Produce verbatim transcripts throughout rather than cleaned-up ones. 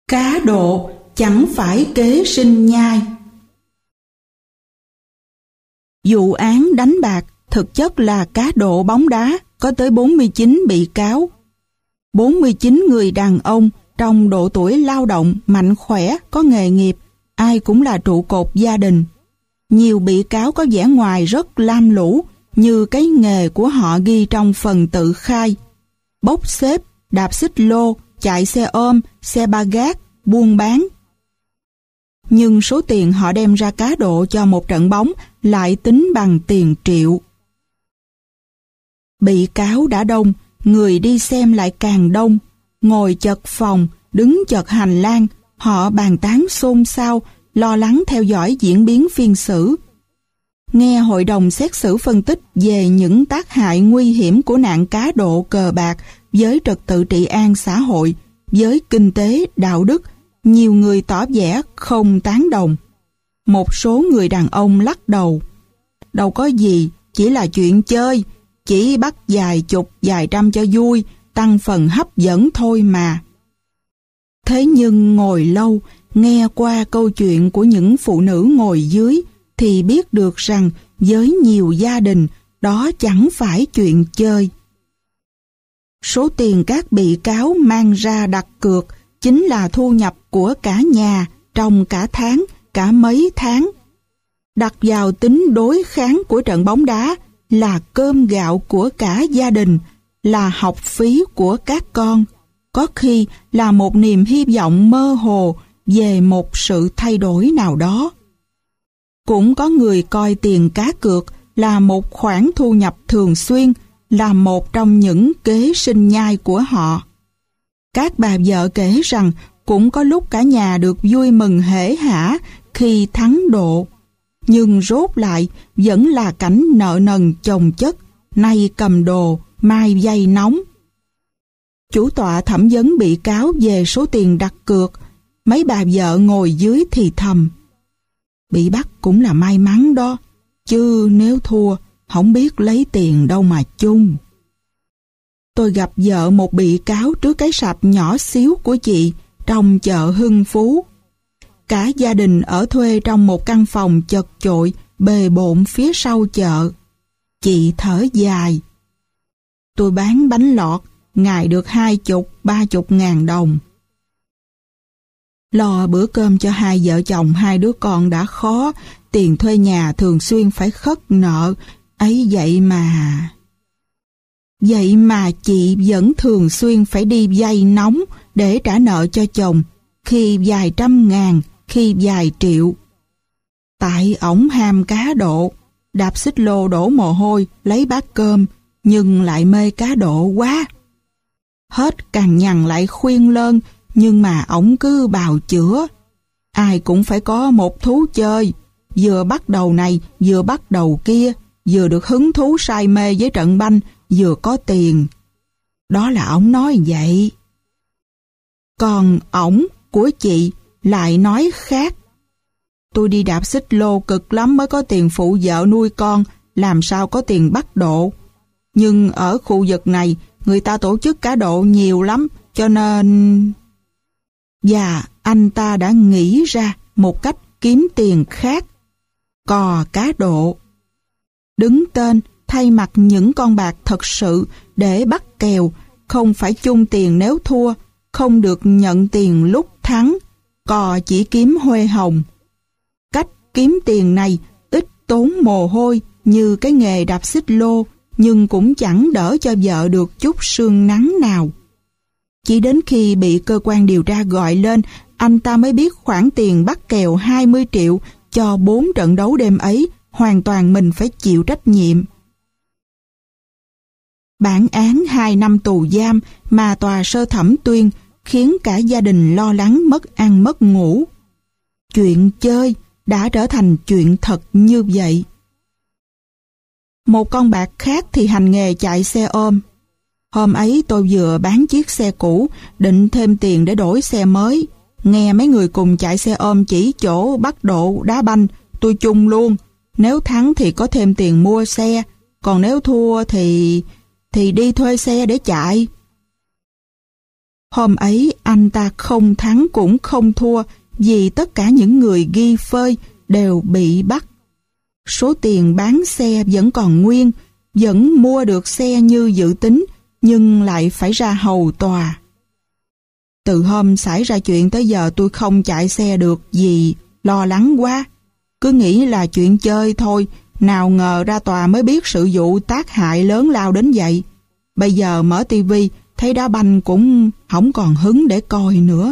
Cá độ chẳng phải kế sinh nhai. Vụ án đánh bạc thực chất là cá độ bóng đá, có tới bốn mươi chín bị cáo. bốn mươi chín người đàn ông trong độ tuổi lao động, mạnh khỏe, có nghề nghiệp, ai cũng là trụ cột gia đình. Nhiều bị cáo có vẻ ngoài rất lam lũ, như cái nghề của họ ghi trong phần tự khai: bốc xếp, đạp xích lô, chạy xe ôm, xe ba gác, buôn bán. Nhưng số tiền họ đem ra cá độ cho một trận bóng lại tính bằng tiền triệu. Bị cáo đã đông, người đi xem lại càng đông. Ngồi chật phòng, đứng chật hành lang, họ bàn tán xôn xao, lo lắng theo dõi diễn biến phiên xử. Nghe hội đồng xét xử phân tích về những tác hại nguy hiểm của nạn cá độ cờ bạc với trật tự trị an xã hội, với kinh tế, đạo đức, nhiều người tỏ vẻ không tán đồng. Một số người đàn ông lắc đầu: đâu có gì, chỉ là chuyện chơi, chỉ bắt vài chục, vài trăm cho vui, tăng phần hấp dẫn thôi mà. Thế nhưng ngồi lâu, nghe qua câu chuyện của những phụ nữ ngồi dưới, thì biết được rằng với nhiều gia đình, đó chẳng phải chuyện chơi. Số tiền các bị cáo mang ra đặt cược chính là thu nhập của cả nhà trong cả tháng, cả mấy tháng. Đặt vào tính đối kháng của trận bóng đá là cơm gạo của cả gia đình, là học phí của các con, có khi là một niềm hy vọng mơ hồ về một sự thay đổi nào đó. Cũng có người coi tiền cá cược là một khoản thu nhập thường xuyên, là một trong những kế sinh nhai của họ. Các bà vợ kể rằng cũng có lúc cả nhà được vui mừng hể hả khi thắng độ, nhưng rốt lại vẫn là cảnh nợ nần chồng chất, nay cầm đồ, mai vay nóng. Chủ tọa thẩm vấn bị cáo về số tiền đặt cược, mấy bà vợ ngồi dưới thì thầm: bị bắt cũng là may mắn đó, chứ nếu thua không biết lấy tiền đâu mà chung. Tôi gặp vợ một bị cáo trước cái sạp nhỏ xíu của chị trong chợ Hưng Phú. Cả gia đình ở thuê trong một căn phòng chật chội bề bộn phía sau chợ. Chị thở dài: tôi bán bánh lọt, ngày được hai chục, ba chục ngàn đồng. Lo bữa cơm cho hai vợ chồng hai đứa con đã khó, tiền thuê nhà thường xuyên phải khất nợ, ấy vậy mà... Vậy mà chị vẫn thường xuyên phải đi vay nóng để trả nợ cho chồng, khi vài trăm ngàn, khi vài triệu. Tại ổng ham cá độ, đạp xích lô đổ mồ hôi, lấy bát cơm, nhưng lại mê cá độ quá. Hết cằn nhằn lại khuyên lơn, nhưng mà ổng cứ bào chữa. Ai cũng phải có một thú chơi, vừa bắt đầu này, vừa bắt đầu kia, vừa được hứng thú say mê với trận banh, vừa có tiền. Đó là ổng nói vậy. Còn ổng của chị lại nói khác. Tôi đi đạp xích lô cực lắm mới có tiền phụ vợ nuôi con, làm sao có tiền bắt độ. Nhưng ở khu vực này, người ta tổ chức cá độ nhiều lắm, cho nên... Và anh ta đã nghĩ ra một cách kiếm tiền khác: cò cá độ. Đứng tên thay mặt những con bạc thật sự để bắt kèo, không phải chung tiền nếu thua, không được nhận tiền lúc thắng, cò chỉ kiếm huê hồng. Cách kiếm tiền này ít tốn mồ hôi như cái nghề đạp xích lô, nhưng cũng chẳng đỡ cho vợ được chút sương nắng nào. Chỉ đến khi bị cơ quan điều tra gọi lên, anh ta mới biết khoản tiền bắt kèo hai mươi triệu cho bốn trận đấu đêm ấy hoàn toàn mình phải chịu trách nhiệm. Bản án hai năm tù giam mà tòa sơ thẩm tuyên khiến cả gia đình lo lắng mất ăn mất ngủ. Chuyện chơi đã trở thành chuyện thật như vậy. Một con bạc khác thì hành nghề chạy xe ôm. Hôm ấy tôi vừa bán chiếc xe cũ, định thêm tiền để đổi xe mới. Nghe mấy người cùng chạy xe ôm chỉ chỗ bắt độ đá banh, tôi chung luôn. Nếu thắng thì có thêm tiền mua xe, còn nếu thua thì... thì đi thuê xe để chạy. Hôm ấy anh ta không thắng cũng không thua vì tất cả những người ghi phơi đều bị bắt. Số tiền bán xe vẫn còn nguyên, vẫn mua được xe như dự tính, nhưng lại phải ra hầu tòa. Từ hôm xảy ra chuyện tới giờ tôi không chạy xe được vì lo lắng quá. Cứ nghĩ là chuyện chơi thôi, nào ngờ ra tòa mới biết sự vụ tác hại lớn lao đến vậy. Bây giờ mở tivi thấy đá banh cũng không còn hứng để coi nữa.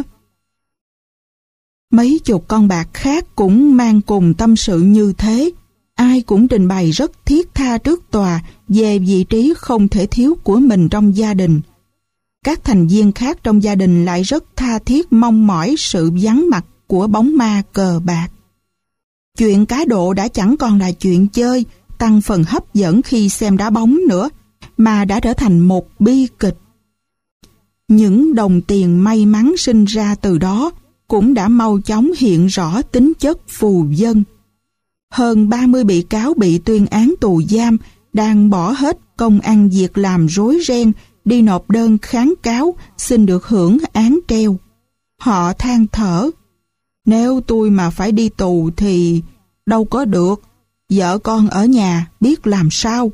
Mấy chục con bạc khác cũng mang cùng tâm sự như thế. Ai cũng trình bày rất thiết tha trước tòa về vị trí không thể thiếu của mình trong gia đình. Các thành viên khác trong gia đình lại rất tha thiết mong mỏi sự vắng mặt của bóng ma cờ bạc. Chuyện cá độ đã chẳng còn là chuyện chơi, tăng phần hấp dẫn khi xem đá bóng nữa, mà đã trở thành một bi kịch. Những đồng tiền may mắn sinh ra từ đó cũng đã mau chóng hiện rõ tính chất phù vân. Hơn ba mươi bị cáo bị tuyên án tù giam đang bỏ hết công ăn việc làm rối ren đi nộp đơn kháng cáo xin được hưởng án treo. Họ than thở: nếu tôi mà phải đi tù thì đâu có được, vợ con ở nhà biết làm sao.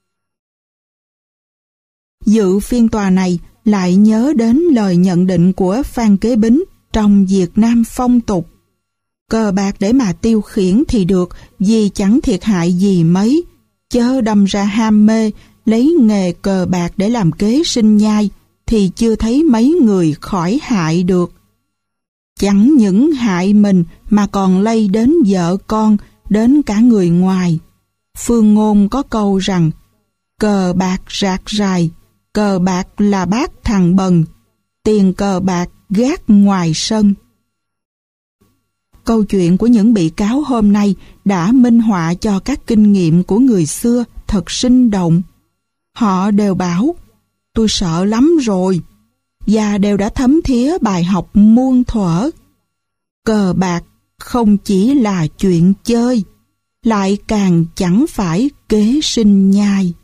Dự phiên tòa này lại nhớ đến lời nhận định của Phan Kế Bính trong Việt Nam phong tục: cờ bạc để mà tiêu khiển thì được, vì chẳng thiệt hại gì mấy, chớ đâm ra ham mê lấy nghề cờ bạc để làm kế sinh nhai thì chưa thấy mấy người khỏi hại được. Chẳng những hại mình mà còn lây đến vợ con, đến cả người ngoài. Phương ngôn có câu rằng: cờ bạc rạc rài, cờ bạc là bát thằng bần, tiền cờ bạc gác ngoài sân. Câu chuyện của những bị cáo hôm nay đã minh họa cho các kinh nghiệm của người xưa thật sinh động. Họ đều bảo: tôi sợ lắm rồi, và đều đã thấm thía bài học muôn thuở. Cờ bạc không chỉ là chuyện chơi, lại càng chẳng phải kế sinh nhai.